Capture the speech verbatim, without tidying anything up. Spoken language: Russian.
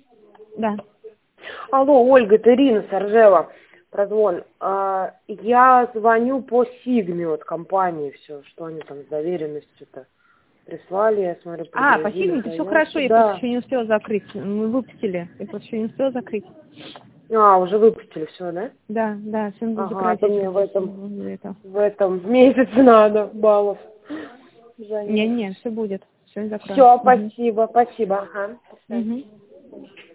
Да. Алло, Ольга, это Ирина Саржева. Прозвон. А, я звоню по Сигме от компании, все, что они там с доверенностью-то прислали, я смотрю, А, по пригрозили Сигме-то все заявку. хорошо, я просто Да. еще не успела закрыть. Мы выпустили, я просто еще не успела закрыть. А, уже выпустили все, да? Да, да, все надо Ага, а закрыть. то Я мне сейчас в этом, это. в этом месяце надо баллов занять. Не-не, все будет. Все закроем. Все, Угу. спасибо, спасибо. Ага. Угу.